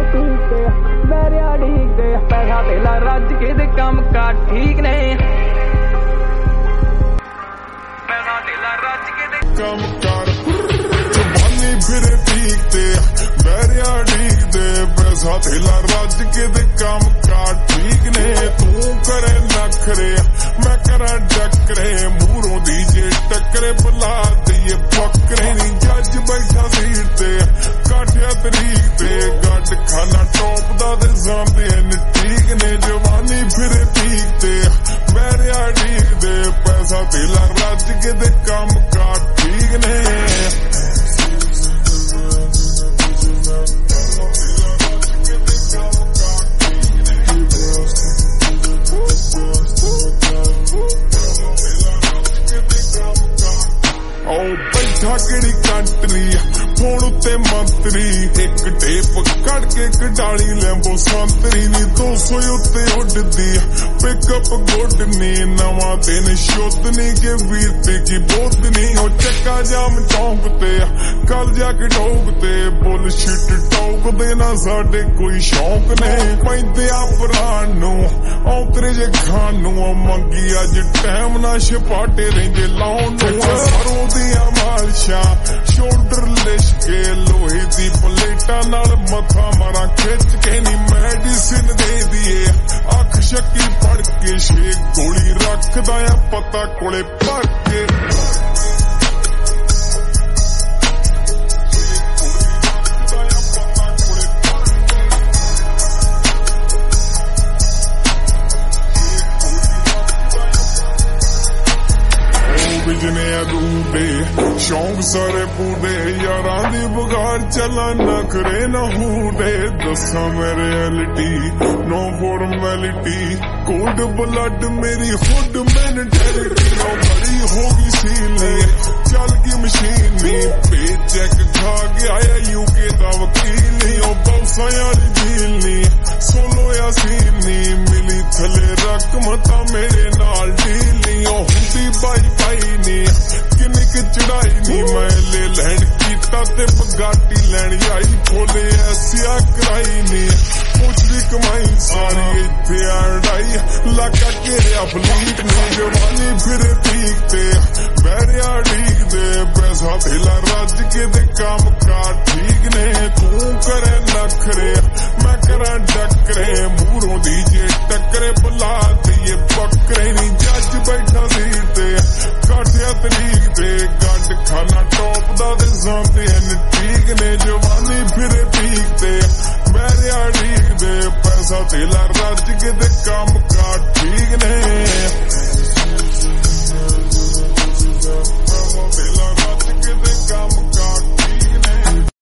ਠੀਕਦੇ ਮੈਰਿਆ ਡੀਕਦੇ ਪੈਸਾ ਧੇਲਾ ਰੱਜ ਕੇ ਦੇ ਕੰਮ ਕਾਰ ਠੀਕ ਨੇ ਪੈਸਾ ਧੇਲਾ ਰੱਜ ਕੇ ਦੇ ਕੰਮ ਕਾਰ ਜਵਾਨੀ ਫਿਰੇ ਠੀਕਦੇ ਮੈਰਿਆ ਡੀਕਦੇ ਪੈਸਾ ਧੇਲਾ ਰੱਜ ਕੇ ਦੇ ਕੰਮ ਕਾਰ ਠੀਕ ਨੇ ਤੂੰ ਕਰੇ ਨਖਰੇ ਮੈਂ ਕਰਾਂ ਡੱਕਰੇ ਮੂਹਰੋਂ ਦੀ ਜੇ ਟੱਕਰੇ ਬੁਲਾ ਦਈਏ ਬੱਕਰੇ ਨੀ ਜੱਜ ਬੈਠਾ ਸੀਟ ਤੇ ਕਾਠਿਆ ਤਰੀਕ ਤੇ ਗੱਡ ਖਾਨਾ ਟੌਪ ਦਾ ਤੇ ਜਾਂਦੇ ਨੇ ਠੀਕ ਨੇ ਜਵਾਨੀ ਫਿਰੇ ਠੀਕ ਤੇ ਮੈਰਿਆ ਡੀਕ ਦੇ ਪੈਸਾ ਧੇਲਾ ਰੱਜ ਕੇ ਦੇ ਕੰਮ ਕਾਰ ਠੀਕ ਨੇ बैठा केड़ी कंट्री फोन उत्ते मंत्री एक टेप कड़ के कडाली लैंबो संतरी नी 200 उत्ते उड़दी पिकअप गुड नी नवा दिन शुद्ध नी के वीर ते की बोध नी ओ चक्का जाम चौंक ते कल जाके डोग ते बुलशिट टोक दे ना साडे कोई शौक ने पैंदे अपरान नू औतरे जे खानू मंगी अज टाइम ना छपाटे रहिंदे लाउन नू सरों दियां मालशा शोल्डर लिशके लोहे दी प्लेटा नाल मथा मारा खिच के नी मेडिसिन दे दिए अख शक्की फड़ के शेक गोली रखदा आ पता कोले भर के बिजने अरूबे शौक सारे पूरे यारां दी बगार चला नखरे न हूडे दसा मैं reality no formality cold blood मेरी हुड मेंटेलिटी नो बड़ी होगी सीली चल की मशीनी पे चेक खा गया यूके दा वकील नी ओ बौसा वाली डील नी सोलो या सीनी मिली थले रकम ता मेरे नाल डील नी ओ हुंदी बाई बाई नी किन्नी की चढ़ाई नी मैं ले लैंड कीता ते बगाटी लैनी आई खोले ऐसिया कराई नी पुछदी कमाई सारी इत्थे अड़ाई लाका घेरिया फलीट नी जवानी फिरे ठीक ते मैरिया ਡੀਕ दे पैसा धेला रज के दे काम कार ठीक ने तू करे नखरे मैं करा डकरे मूहरों दी जे टकरे बुला दईए बकरे नी जज बैठा सीट ते काठिया तरीक ते गंड खाना टॉप दा ते ਜਾਂਦੇ ने ठीक ने जवानी फिरे ठीक ते मैरिया ਡੀਕ दे पैसा धेला रज के दे काम कार ठीक